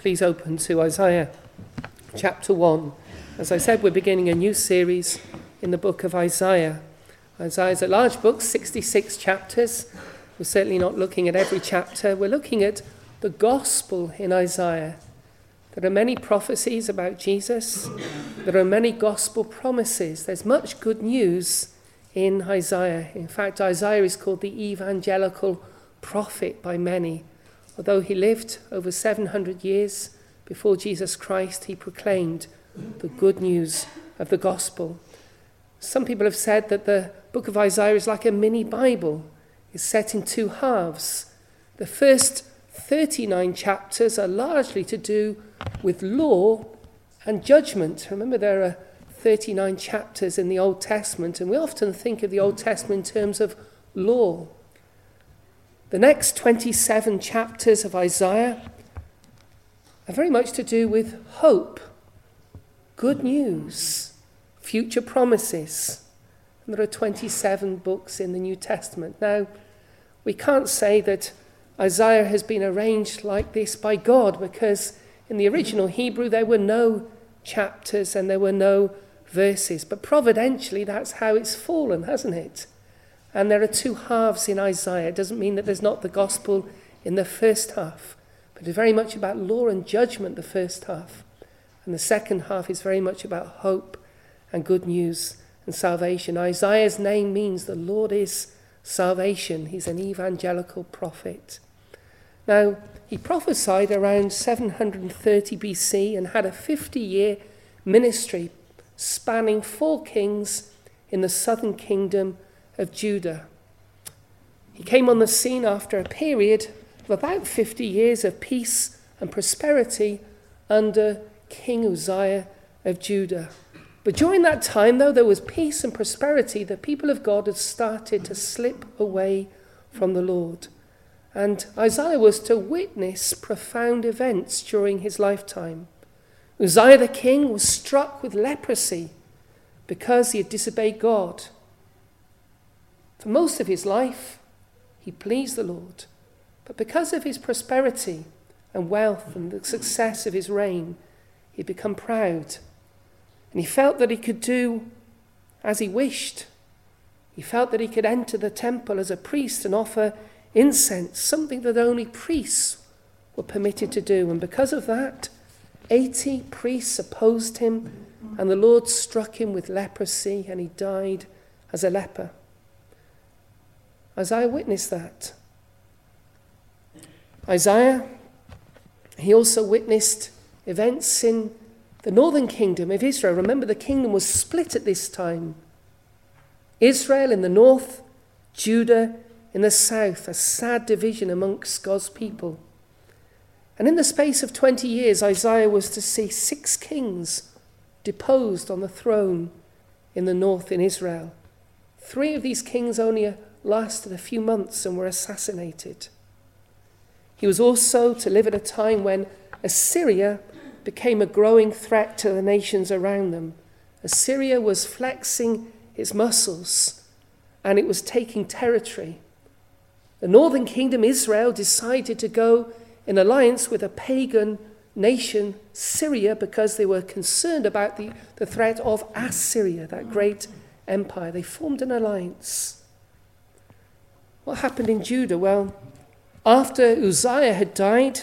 please open to Isaiah chapter 1. As I said, we're beginning a new series in the book of Isaiah. Isaiah is a large book, 66 chapters. We're certainly not looking at every chapter. We're looking at the gospel in Isaiah. There are many prophecies about Jesus. There are many gospel promises. There's much good news in Isaiah. In fact, Isaiah is called the evangelical prophet by many. Although he lived over 700 years before Jesus Christ, he proclaimed the good news of the gospel. Some people have said that the book of Isaiah is like a mini Bible. It's set in two halves. The first 39 chapters are largely to do with law and judgment. Remember, there are 39 chapters in the Old Testament, and we often think of the Old Testament in terms of law. The next 27 chapters of Isaiah are very much to do with hope, good news, future promises. And there are 27 books in the New Testament. Now, we can't say that Isaiah has been arranged like this by God, because in the original Hebrew there were no chapters and there were no verses. But providentially, that's how it's fallen, hasn't it? And there are two halves in Isaiah. It doesn't mean that there's not the gospel in the first half, but it's very much about law and judgment, the first half. And the second half is very much about hope and good news and salvation. Isaiah's name means the Lord is salvation. He's an evangelical prophet. Now, he prophesied around 730 BC and had a 50-year ministry spanning 4 kings in the southern kingdom of Judah. He came on the scene after a period of about 50 years of peace and prosperity under King Uzziah of Judah. But during that time, though there was peace and prosperity, the people of God had started to slip away from the Lord. And Isaiah was to witness profound events during his lifetime. Uzziah the king was struck with leprosy because he had disobeyed God. For most of his life, he pleased the Lord. But because of his prosperity and wealth and the success of his reign, he'd become proud. And he felt that he could do as he wished. He felt that he could enter the temple as a priest and offer incense, something that only priests were permitted to do. And because of that, 80 priests opposed him, and the Lord struck him with leprosy, and he died as a leper. Isaiah witnessed that. Isaiah, he also witnessed events in the northern kingdom of Israel. Remember, the kingdom was split at this time. Israel in the north, Judah in the south, a sad division amongst God's people. And in the space of 20 years, Isaiah was to see 6 kings deposed on the throne in the north in Israel. 3 of these kings only lasted a few months and were assassinated. He was also to live at a time when Assyria became a growing threat to the nations around them. Assyria was flexing its muscles and it was taking territory. The northern kingdom, Israel, decided to go in alliance with a pagan nation, Syria, because they were concerned about the threat of Assyria, that great empire. They formed an alliance. What happened in Judah? Well, after Uzziah had died,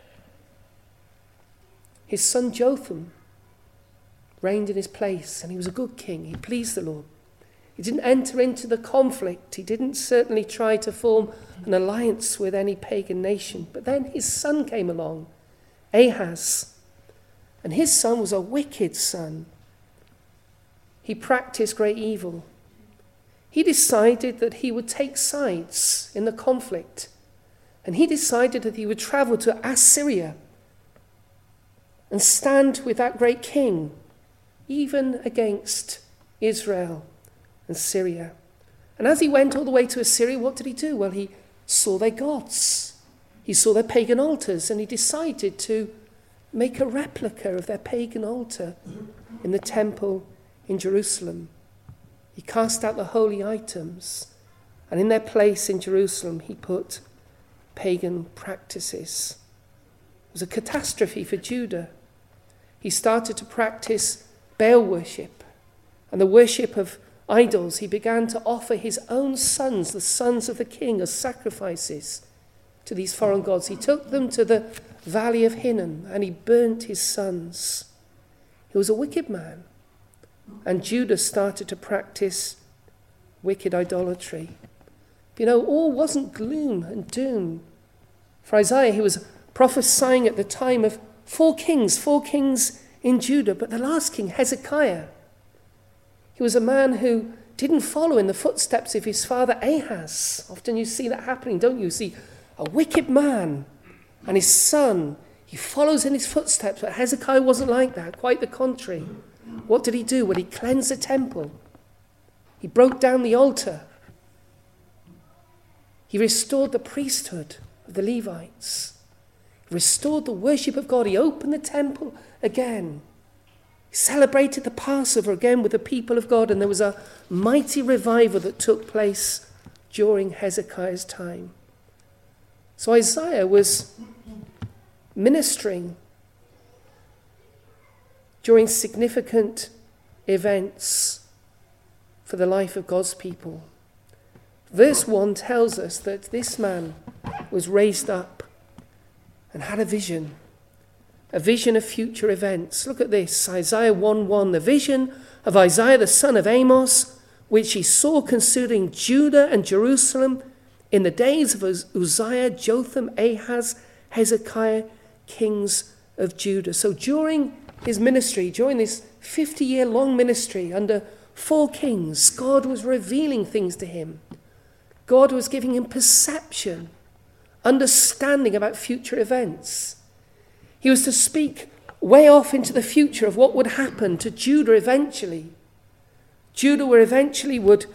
his son Jotham reigned in his place, and he was a good king. He pleased the Lord. He didn't enter into the conflict. He didn't certainly try to form an alliance with any pagan nation. But then his son came along, Ahaz, and his son was a wicked son. He practiced great evil. He decided that he would take sides in the conflict, and he decided that he would travel to Assyria and stand with that great king, even against Israel and Syria. And as he went all the way to Assyria, what did he do? Well, he saw their gods. He saw their pagan altars, and he decided to make a replica of their pagan altar in the temple in Jerusalem. He cast out the holy items, and in their place in Jerusalem he put pagan practices. was a catastrophe for Judah. He started to practice Baal worship and the worship of idols. He began to offer his own sons, the sons of the king, as sacrifices to these foreign gods. He took them to the valley of Hinnom and he burnt his sons. He was a wicked man. And Judah started to practice wicked idolatry. But all wasn't gloom and doom. For Isaiah, he was prophesying at the time of four kings in Judah. But the last king, Hezekiah, he was a man who didn't follow in the footsteps of his father Ahaz. Often you see that happening, don't you? You see a wicked man and his son, he follows in his footsteps. But Hezekiah wasn't like that, quite the contrary. What did he do? Well, he cleansed the temple. He broke down the altar. He restored the priesthood of the Levites. He restored the worship of God. He opened the temple again. He celebrated the Passover again with the people of God. And there was a mighty revival that took place during Hezekiah's time. So Isaiah was ministering during significant events for the life of God's people. Verse 1 tells us that this man was raised up and had a vision of future events. Look at this, Isaiah 1:1, the vision of Isaiah the son of Amos, which he saw concerning Judah and Jerusalem in the days of Uzziah, Jotham, Ahaz, Hezekiah, kings of Judah. So during his ministry, during this 50-year-long ministry under four kings, God was revealing things to him. God was giving him perception, understanding about future events. He was to speak way off into the future of what would happen to Judah eventually. Judah would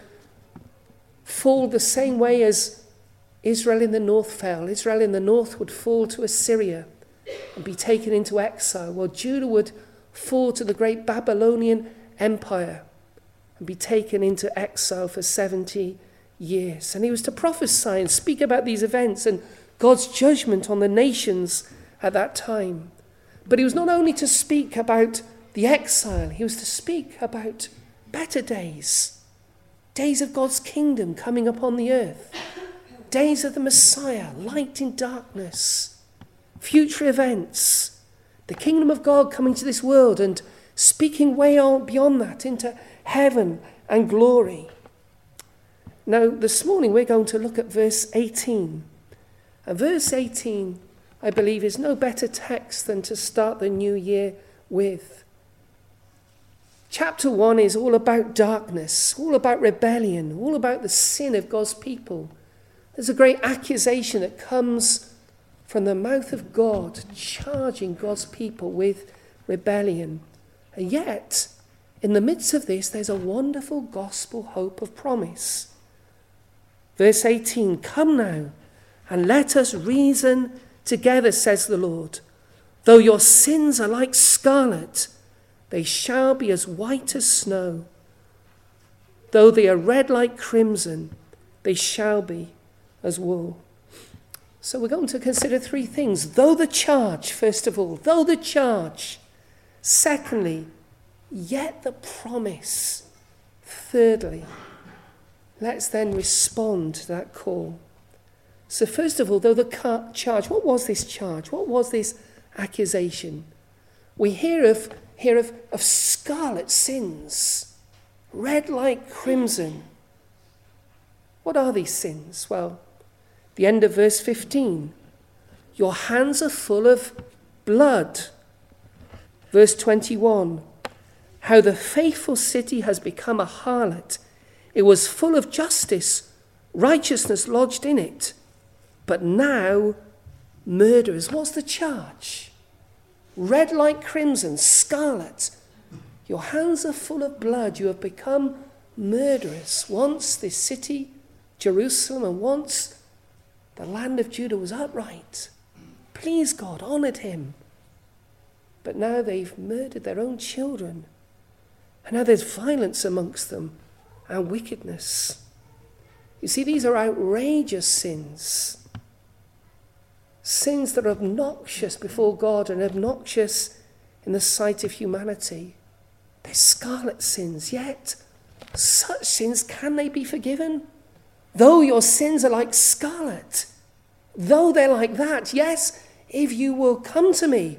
fall the same way as Israel in the north fell. Israel in the north would fall to Assyria and be taken into exile. Well, Judah would fall to the great Babylonian Empire and be taken into exile for 70 years. And he was to prophesy and speak about these events and God's judgment on the nations at that time. But he was not only to speak about the exile, he was to speak about better days, days of God's kingdom coming upon the earth, days of the Messiah, light in darkness, future events, the kingdom of God coming to this world and speaking way on beyond that into heaven and glory. Now, this morning we're going to look at verse 18. And verse 18, I believe, is no better text than to start the new year with. Chapter 1 is all about darkness, all about rebellion, all about the sin of God's people. There's a great accusation that comes from the mouth of God, charging God's people with rebellion. And yet, in the midst of this, there's a wonderful gospel hope of promise. Verse 18, come now, and let us reason together, says the Lord. Though your sins are like scarlet, they shall be as white as snow. Though they are red like crimson, they shall be as wool. So we're going to consider three things. Though the charge, first of all, though the charge. Secondly, yet the promise. Thirdly, let's then respond to that call. So first of all, though the charge, what was this charge? What was this accusation? We hear of scarlet sins, red like crimson. What are these sins? Well, the end of verse 15. Your hands are full of blood. Verse 21. How the faithful city has become a harlot. It was full of justice, righteousness lodged in it. But now, murderers. What's the charge? Red like crimson, scarlet. Your hands are full of blood. You have become murderers. Once this city, Jerusalem, and once the land of Judah was upright, pleased God, honoured him. But now they've murdered their own children. And now there's violence amongst them and wickedness. You see, these are outrageous sins. sins that are obnoxious before God and obnoxious in the sight of humanity. They're scarlet sins, yet such sins, can they be forgiven? Though your sins are like scarlet, though they're like that, yes, if you will come to me,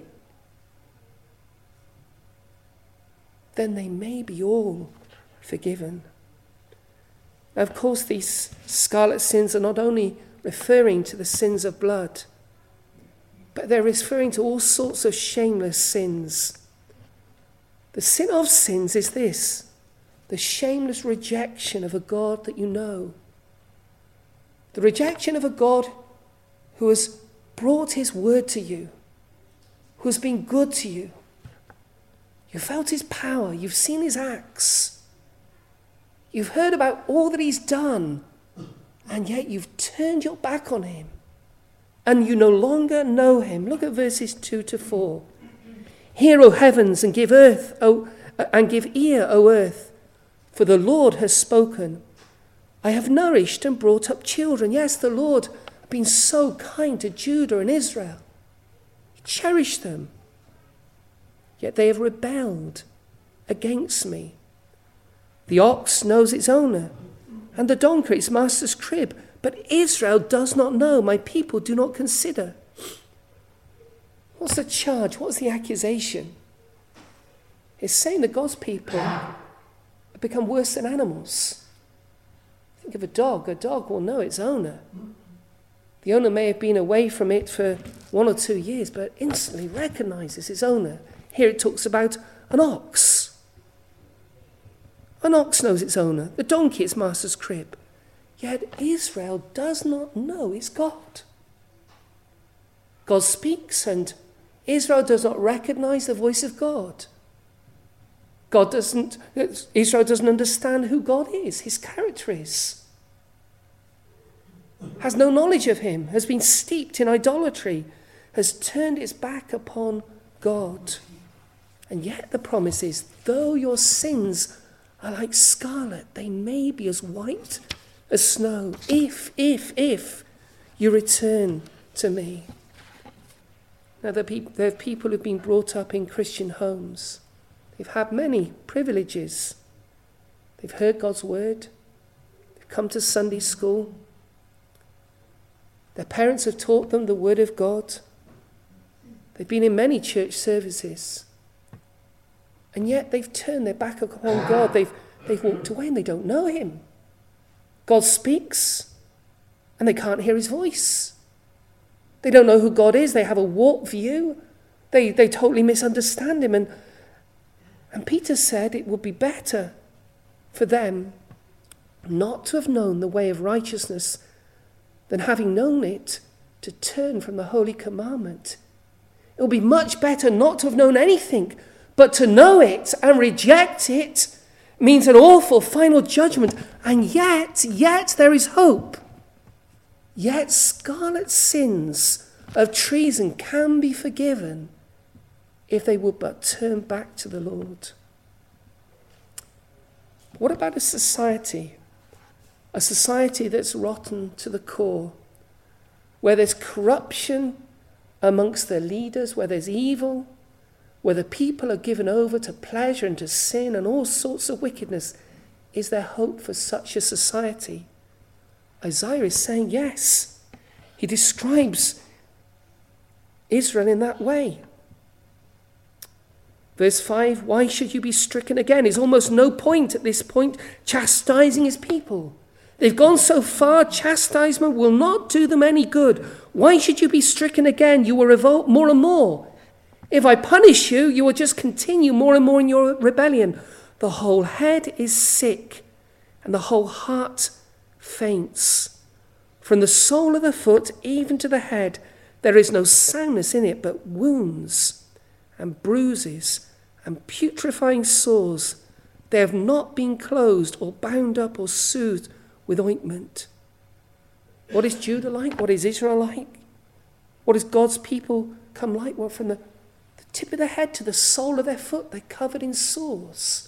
then they may be all forgiven. Now, of course, these scarlet sins are not only referring to the sins of blood, but they're referring to all sorts of shameless sins. The sin of sins is this: the shameless rejection of a God that you know. The rejection of a God who has brought his word to you, who has been good to you. You felt his power, you've seen his acts, you've heard about all that he's done, and yet you've turned your back on him, and you no longer know him. Look at verses 2-4. Hear, O heavens, and give ear, O earth, for the Lord has spoken. I have nourished and brought up children. Yes, the Lord has been so kind to Judah and Israel. He cherished them. Yet they have rebelled against me. The ox knows its owner, and the donkey its master's crib. But Israel does not know, my people do not consider. What's the charge? What's the accusation? It's saying that God's people have become worse than animals. Think of a dog. A dog will know its owner. The owner may have been away from it for 1 or 2 years, but instantly recognizes its owner. Here it talks about an ox. An ox knows its owner, the donkey its master's crib. Yet Israel does not know its God. God speaks and Israel does not recognize the voice of God. Israel doesn't understand who God is, his character is. Has no knowledge of him, has been steeped in idolatry, has turned its back upon God. And yet the promise is, though your sins are like scarlet, they may be as white as snow, if you return to me. Now, there are people who've been brought up in Christian homes. They've had many privileges. They've heard God's word. They've come to Sunday school. Their parents have taught them the word of God. They've been in many church services. And yet they've turned their back upon God. They've walked away and they don't know him. God speaks and they can't hear his voice. They don't know who God is. They have a warped view. They totally misunderstand him. And Peter said it would be better for them not to have known the way of righteousness than, having known it, to turn from the holy commandment. It would be much better not to have known anything, but to know it and reject it means an awful final judgment. And yet there is hope. Yet scarlet sins of treason can be forgiven if they would but turn back to the Lord. What about a society that's rotten to the core, where there's corruption amongst their leaders, where there's evil, where the people are given over to pleasure and to sin and all sorts of wickedness? Is there hope for such a society? Isaiah is saying yes. He describes Israel in that way. Verse 5, why should you be stricken again? There's almost no point at this point chastising his people. They've gone so far, chastisement will not do them any good. Why should you be stricken again? You will revolt more and more. If I punish you, you will just continue more and more in your rebellion. The whole head is sick, and the whole heart faints. From the sole of the foot even to the head, there is no soundness in it, but wounds and bruises and putrefying sores. They have not been closed or bound up or soothed with ointment. What is Judah like? What is Israel like? What does God's people come like? Well, from the tip of their head to the sole of their foot, they're covered in sores.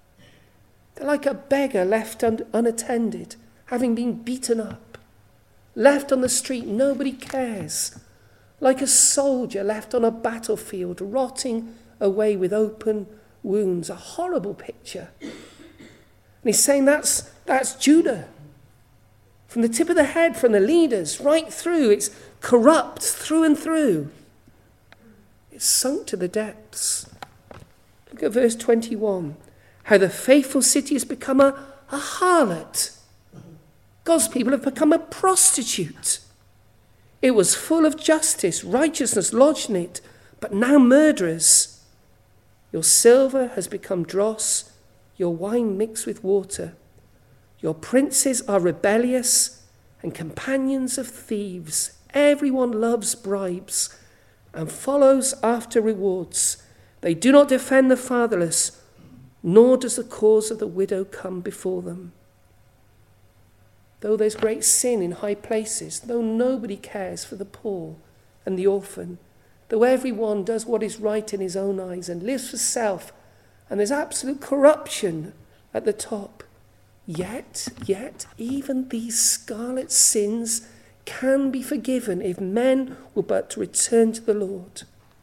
They're like a beggar left unattended, having been beaten up. left on the street, nobody cares. Like a soldier left on a battlefield, rotting away with open wounds. A horrible picture. And he's saying that's Judah. From the tip of the head, from the leaders, right through. It's corrupt through and through. It's sunk to the depths. Look at verse 21. How the faithful city has become a harlot. God's people have become a prostitute. It was full of justice, righteousness lodged in it, but now murderers. Your silver has become dross, your wine mixed with water. Your princes are rebellious and companions of thieves. Everyone loves bribes and follows after rewards. They do not defend the fatherless, nor does the cause of the widow come before them. Though there's great sin in high places, though nobody cares for the poor and the orphan, though everyone does what is right in his own eyes and lives for self, and there's absolute corruption at the top, yet, even these scarlet sins can be forgiven if men will but return to the Lord.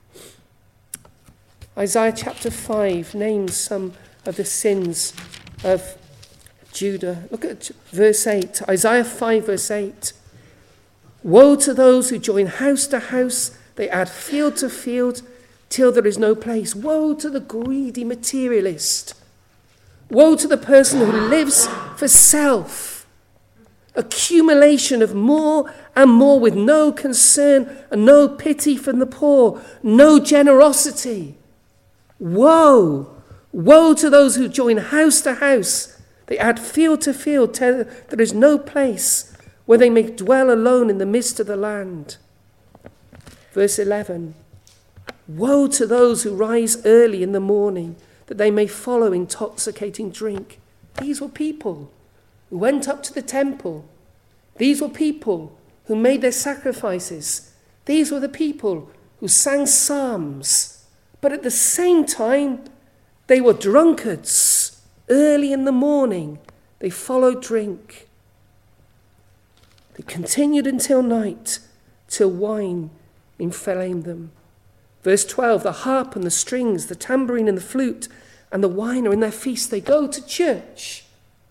Isaiah chapter 5 names some of the sins of Judah. Look at verse 8. Isaiah 5 verse 8. Woe to those who join house to house, they add field to field till there is no place. Woe to the greedy materialist. Woe to the person who lives for self. Accumulation of more and more with no concern and no pity for the poor, no generosity. Woe! Woe to those who join house to house. They add field to field till there is no place where they may dwell alone in the midst of the land. Verse 11. Woe to those who rise early in the morning that they may follow intoxicating drink. These were people who went up to the temple. These were people who made their sacrifices. These were the people who sang psalms. But at the same time, they were drunkards. Early in the morning, they followed drink. They continued until night, till wine inflamed them. Verse 12, the harp and the strings, the tambourine and the flute, and the wine are in their feast. They go to church.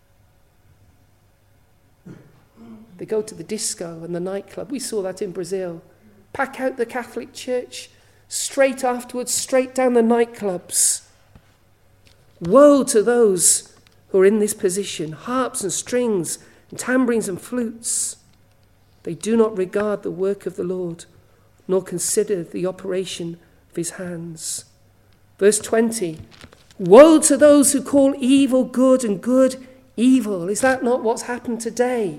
They go to the disco and the nightclub. We saw that in Brazil. Pack out the Catholic church. Straight afterwards, straight down the nightclubs. Woe to those who are in this position. Harps and strings and tambourines and flutes. They do not regard the work of the Lord, nor consider the operation of his hands. Verse 20. Woe to those who call evil good and good evil. Is that not what's happened today?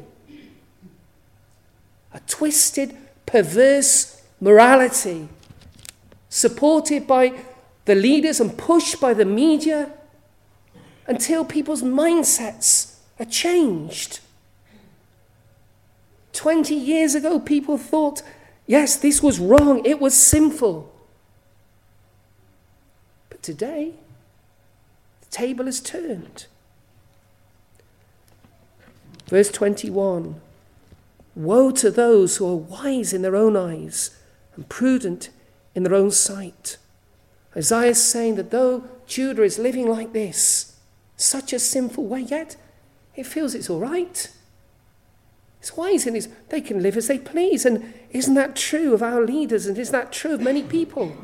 A twisted, perverse morality supported by the leaders and pushed by the media until people's mindsets are changed. 20 years ago, people thought, yes, this was wrong, it was sinful. But today, the table has turned. Verse 21. Woe to those who are wise in their own eyes and prudent in their own sight. Isaiah is saying that though Judah is living like this, such a sinful way, yet it feels it's all right. It's wise and they can live as they please. And isn't that true of our leaders? And is that true of many people?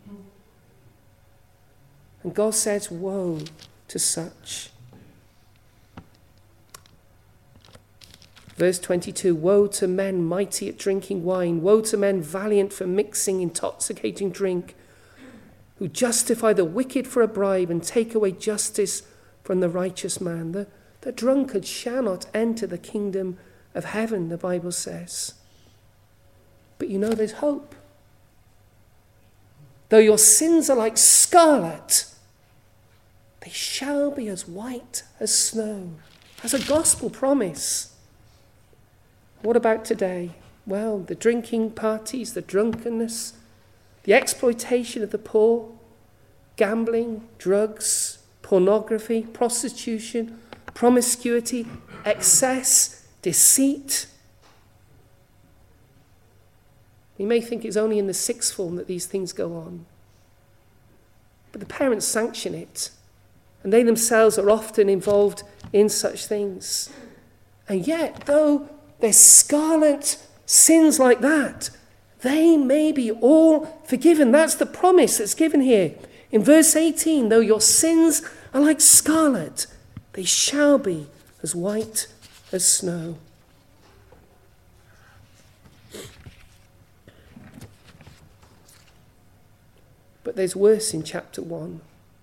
And God says, woe to such. Verse 22, woe to men mighty at drinking wine, woe to men valiant for mixing intoxicating drink, who justify the wicked for a bribe and take away justice from the righteous man. The drunkard shall not enter the kingdom of heaven, the Bible says. But you know there's hope. Though your sins are like scarlet, they shall be as white as snow. As a gospel promise. What about today? Well, the drinking parties, the drunkenness, the exploitation of the poor, gambling, drugs, pornography, prostitution, promiscuity, excess, deceit. You may think it's only in the sixth form that these things go on. But the parents sanction it. And they themselves are often involved in such things. And yet, though there's scarlet sins like that, they may be all forgiven. That's the promise that's given here. In verse 18, though your sins are like scarlet, they shall be as white as snow. But there's worse in chapter 1.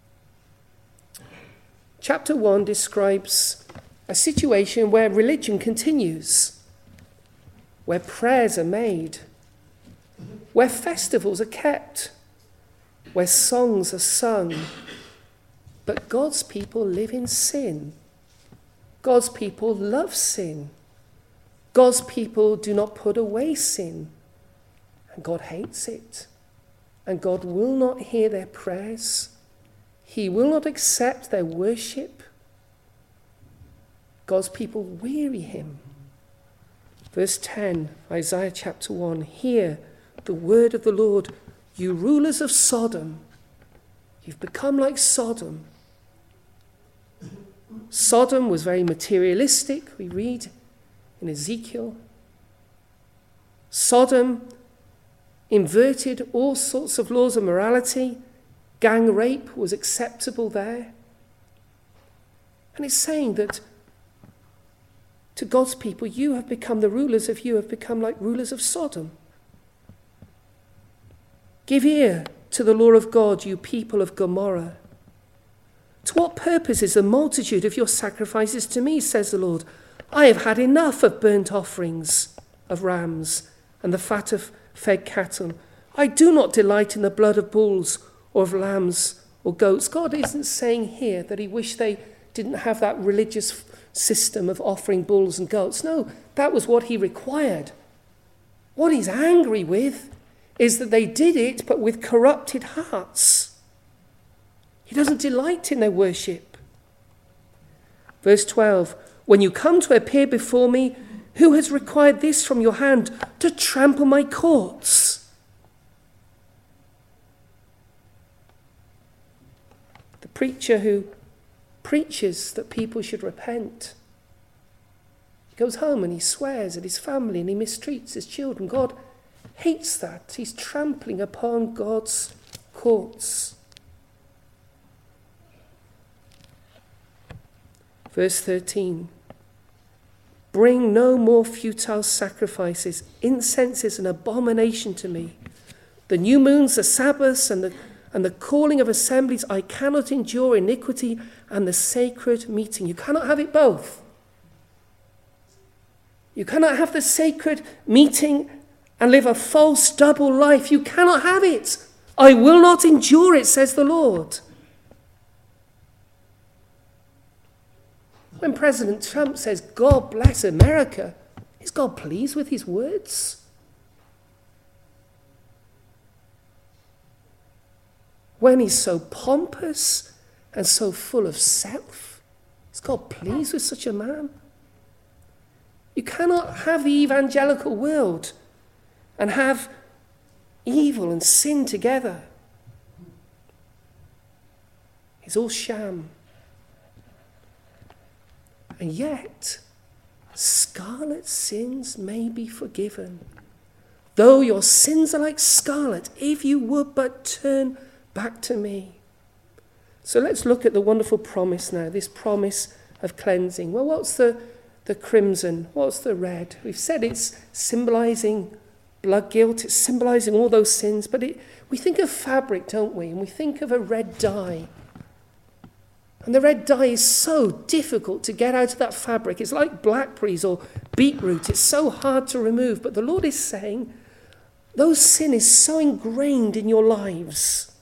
Chapter 1 describes a situation where religion continues, where prayers are made, where festivals are kept, where songs are sung. But God's people live in sin. God's people love sin. God's people do not put away sin. And God hates it. And God will not hear their prayers. He will not accept their worship. God's people weary him. Verse 10, Isaiah chapter 1, hear the word of the Lord, you rulers of Sodom. You've become like Sodom. Sodom was very materialistic, we read in Ezekiel. Sodom inverted all sorts of laws of morality. Gang rape was acceptable there. And it's saying that to God's people, you have become like rulers of Sodom. Give ear to the law of God, you people of Gomorrah. To what purpose is the multitude of your sacrifices to me, says the Lord? I have had enough of burnt offerings of rams and the fat of fed cattle. I do not delight in the blood of bulls or of lambs or goats. God isn't saying here that he wished they didn't have that religious system of offering bulls and goats. No, that was what he required. What he's angry with is that they did it, but with corrupted hearts. He doesn't delight in their worship. Verse 12, when you come to appear before me, who has required this from your hand, to trample my courts? The preacher who preaches that people should repent, he goes home and he swears at his family and he mistreats his children. God hates that. He's trampling upon God's courts. Verse 13, bring no more futile sacrifices. Incense is an abomination to me. The new moons, the Sabbaths, and the calling of assemblies, I cannot endure iniquity and the sacred meeting. You cannot have it both. You cannot have the sacred meeting and live a false double life. You cannot have it. I will not endure it, says the Lord. When President Trump says, God bless America, is God pleased with his words? When he's so pompous and so full of self, is God pleased with such a man? You cannot have the evangelical world and have evil and sin together. It's all sham. And yet, scarlet sins may be forgiven. Though your sins are like scarlet, if you would but turn back to me. So let's look at the wonderful promise now, this promise of cleansing. Well, what's the crimson? What's the red? We've said it's symbolizing blood guilt, it's symbolizing all those sins, but we think of fabric, don't we? And we think of a red dye. And the red dye is so difficult to get out of that fabric. It's like blackberries or beetroot. It's so hard to remove. But the Lord is saying, though sin is so ingrained in your lives,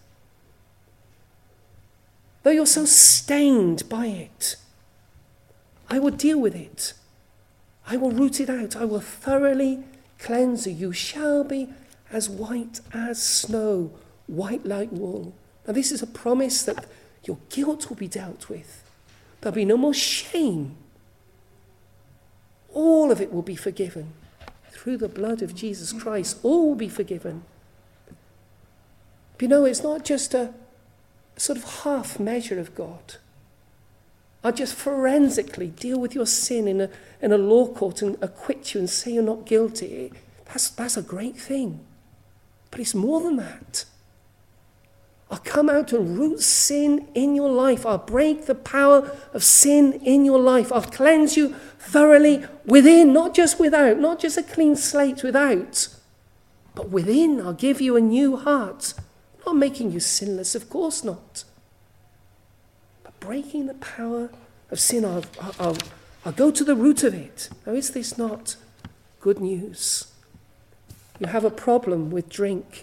though you're so stained by it, I will deal with it. I will root it out. I will thoroughly cleanse you. You shall be as white as snow, white like wool. Now this is a promise that your guilt will be dealt with. There'll be no more shame. All of it will be forgiven through the blood of Jesus Christ, all will be forgiven. But you know, it's not just a sort of half measure of God. I'll just forensically deal with your sin in a law court and acquit you and say you're not guilty. That's a great thing. But it's more than that. I'll come out and root sin in your life. I'll break the power of sin in your life. I'll cleanse you thoroughly within, not just without, not just a clean slate without, but within. I'll give you a new heart. Not making you sinless, of course not. But breaking the power of sin. I'll go to the root of it. Now, is this not good news? You have a problem with drink.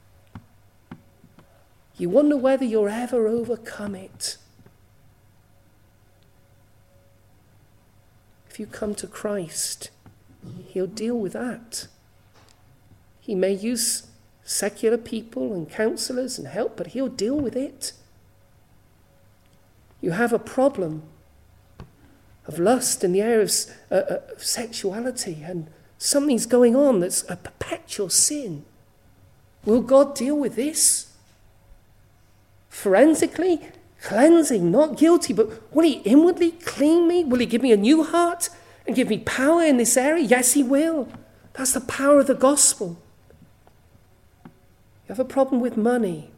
You wonder whether you'll ever overcome it. If you come to Christ, he'll deal with that. He may use secular people and counselors and help, but he'll deal with it. You have a problem of lust in the area of sexuality, and something's going on that's a perpetual sin. Will God deal with this? Forensically, cleansing, not guilty, but will he inwardly clean me? Will he give me a new heart and give me power in this area? Yes, he will. That's the power of the gospel. You have a problem with money.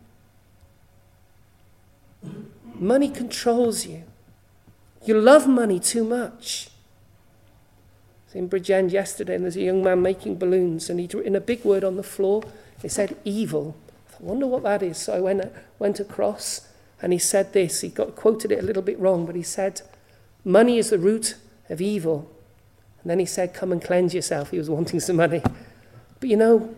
Money controls you. You love money too much. I was in Bridgend yesterday, and there's a young man making balloons, and he'd written a big word on the floor. It said evil. I wonder what that is. So I went across, and he said this. He quoted it a little bit wrong, but he said, money is the root of evil. And then he said, come and cleanse yourself. He was wanting some money. But you know,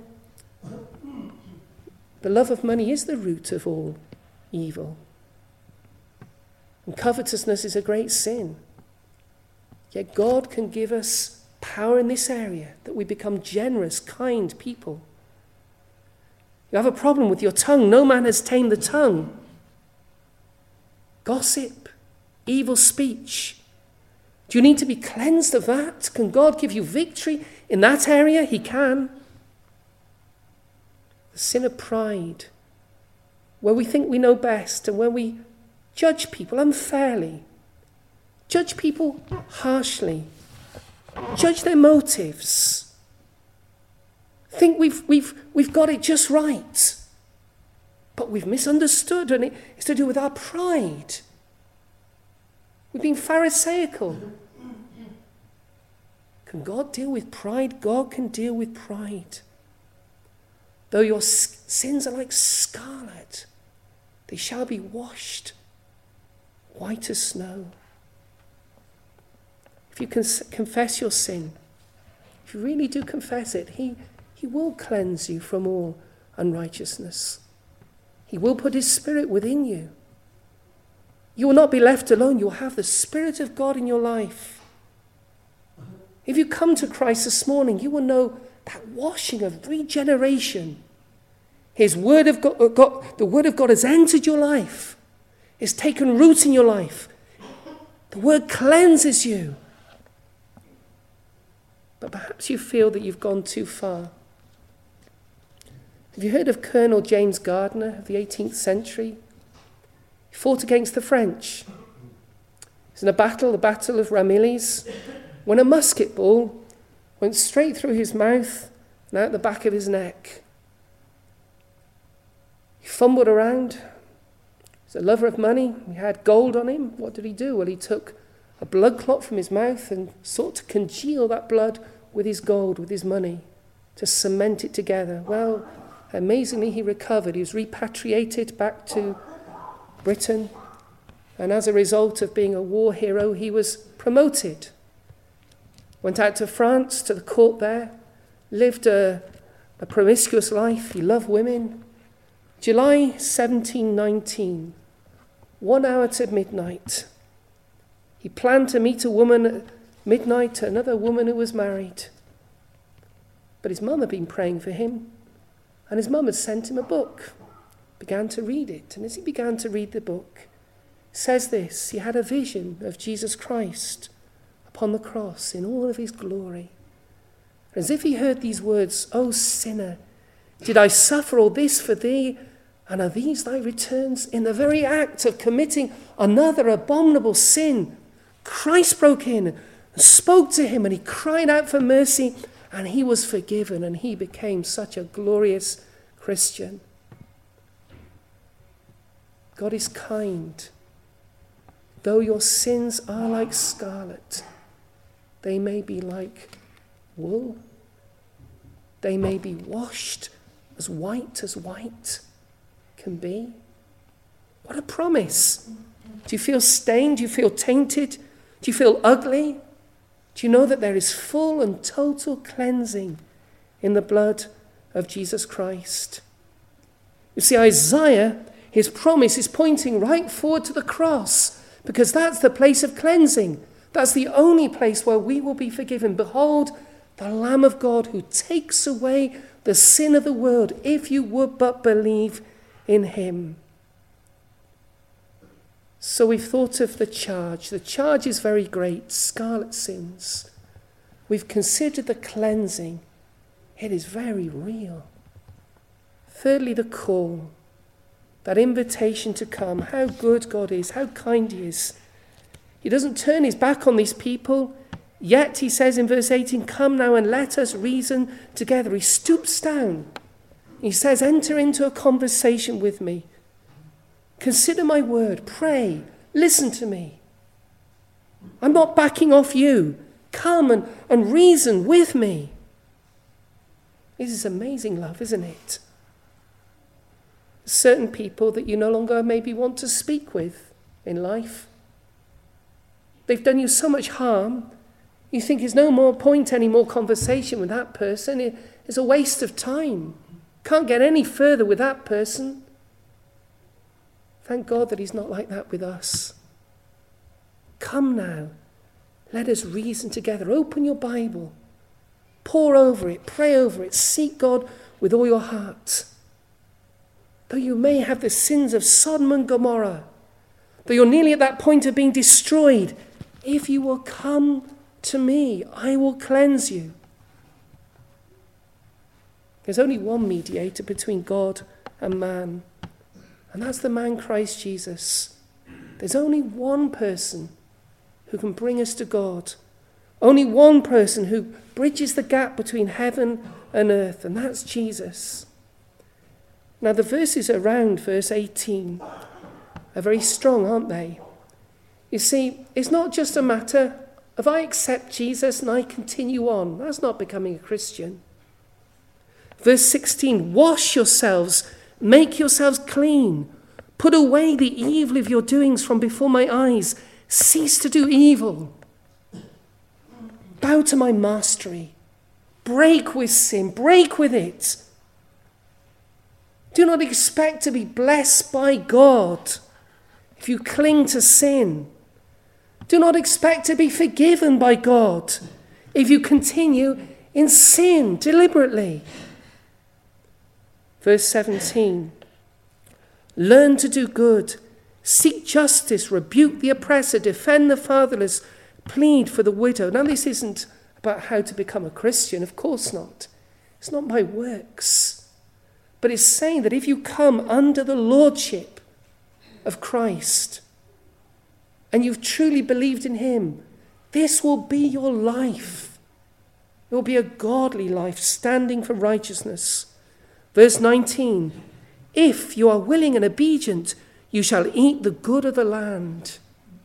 the love of money is the root of all evil. And covetousness is a great sin. Yet God can give us power in this area, that we become generous, kind people. You have a problem with your tongue. No man has tamed the tongue. Gossip, evil speech. Do you need to be cleansed of that? Can God give you victory in that area? He can. The sin of pride, where we think we know best and where we judge people unfairly, judge people harshly, judge their motives. Think we've got it just right, but we've misunderstood, and it's to do with our pride. We've been pharisaical. Can God deal with pride? God can deal with pride. Though your sins are like scarlet, they shall be washed white as snow. If you confess your sin, if you really do confess it, He will cleanse you from all unrighteousness. He will put his Spirit within you. You will not be left alone. You will have the Spirit of God in your life. If you come to Christ this morning, you will know that washing of regeneration. His word of God, the word of God has entered your life. It's taken root in your life. The word cleanses you. But perhaps you feel that you've gone too far. Have you heard of Colonel James Gardner of the 18th century? He fought against the French. He was in a battle, the Battle of Ramillies, when a musket ball went straight through his mouth and out the back of his neck. He fumbled around. He was a lover of money. He had gold on him. What did he do? Well, he took a blood clot from his mouth and sought to congeal that blood with his gold, with his money, to cement it together. Well, amazingly, he recovered. He was repatriated back to Britain. And as a result of being a war hero, he was promoted. Went out to France, to the court there, lived a promiscuous life. He loved women. July 1719, 1 hour to midnight. He planned to meet a woman at midnight, another woman who was married. But his mum had been praying for him, and his mum had sent him a book. Began to read it, and as he began to read the book, it says this: he had a vision of Jesus Christ upon the cross in all of his glory. As if he heard these words, "O sinner, did I suffer all this for thee? And are these thy returns?" In the very act of committing another abominable sin, Christ broke in and spoke to him, and he cried out for mercy, and he was forgiven, and he became such a glorious Christian. God is kind. Though your sins are like scarlet, they may be like wool. They may be washed as white can be. What a promise. Do you feel stained? Do you feel tainted? Do you feel ugly? Do you know that there is full and total cleansing in the blood of Jesus Christ? You see, Isaiah, his promise is pointing right forward to the cross, because that's the place of cleansing. That's the only place where we will be forgiven. Behold, the Lamb of God who takes away the sin of the world, if you would but believe in him. So we've thought of the charge. The charge is very great, scarlet sins. We've considered the cleansing. It is very real. Thirdly, the call, that invitation to come. How good God is, how kind he is. He doesn't turn his back on these people. Yet, he says in verse 18, "Come now and let us reason together." He stoops down. He says, "Enter into a conversation with me. Consider my word. Pray. Listen to me. I'm not backing off you. Come and reason with me." This is amazing love, isn't it? Certain people that you no longer maybe want to speak with in life. They've done you so much harm. You think there's no more point, any more conversation with that person. It's a waste of time. Can't get any further with that person. Thank God that he's not like that with us. Come now. Let us reason together. Open your Bible. Pore over it. Pray over it. Seek God with all your heart. Though you may have the sins of Sodom and Gomorrah, though you're nearly at that point of being destroyed, if you will come to me, I will cleanse you. There's only one mediator between God and man, and that's the man Christ Jesus. There's only one person who can bring us to God. Only one person who bridges the gap between heaven and earth, and that's Jesus. Now, the verses around verse 18 are very strong, aren't they? You see, it's not just a matter of I accept Jesus and I continue on. That's not becoming a Christian. Verse 16, "Wash yourselves, make yourselves clean. Put away the evil of your doings from before my eyes. Cease to do evil. Bow to my mastery. Break with sin, break with it. Do not expect to be blessed by God if you cling to sin. Do not expect to be forgiven by God if you continue in sin deliberately." Verse 17, "Learn to do good, seek justice, rebuke the oppressor, defend the fatherless, plead for the widow." Now, this isn't about how to become a Christian, of course not. It's not by works. But it's saying that if you come under the lordship of Christ and you've truly believed in him, this will be your life. It will be a godly life, standing for righteousness. Verse 19, "If you are willing and obedient, you shall eat the good of the land."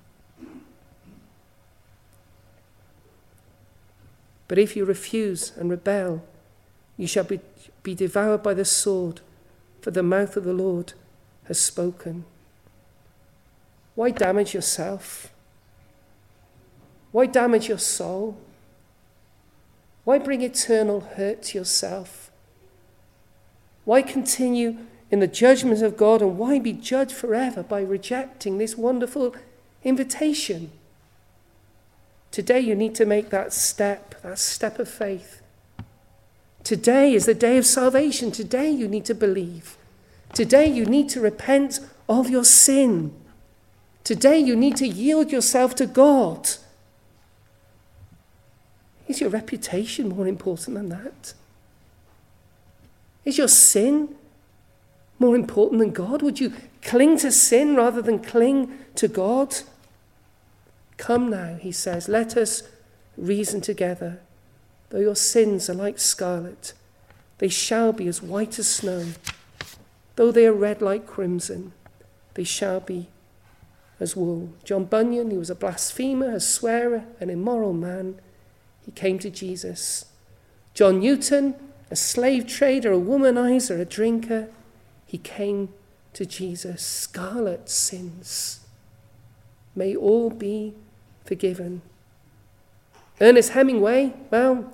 But if you refuse and rebel, you shall be devoured by the sword, for the mouth of the Lord has spoken. Why damage yourself? Why damage your soul? Why bring eternal hurt to yourself? Why continue in the judgment of God, and why be judged forever by rejecting this wonderful invitation? Today you need to make that step of faith. Today is the day of salvation. Today you need to believe. Today you need to repent of your sin. Today you need to yield yourself to God. Is your reputation more important than that? Is your sin more important than God? Would you cling to sin rather than cling to God? Come now, he says, let us reason together. Though your sins are like scarlet, they shall be as white as snow. Though they are red like crimson, they shall be as wool. John Bunyan, he was a blasphemer, a swearer, an immoral man. He came to Jesus. John Newton, a slave trader, a womanizer, a drinker. He came to Jesus. Scarlet sins may all be forgiven. Ernest Hemingway, well,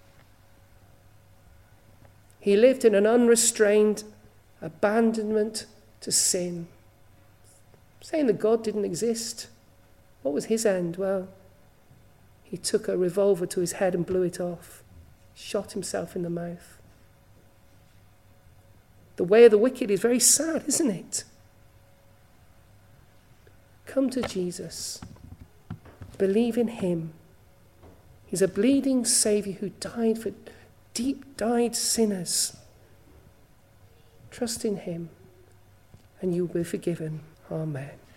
he lived in an unrestrained abandonment to sin, saying that God didn't exist. What was his end? Well, he took a revolver to his head and blew it off, shot himself in the mouth. The way of the wicked is very sad, isn't it? Come to Jesus. Believe in him. He's a bleeding Saviour who died for deep-dyed sinners. Trust in him and you will be forgiven. Amen.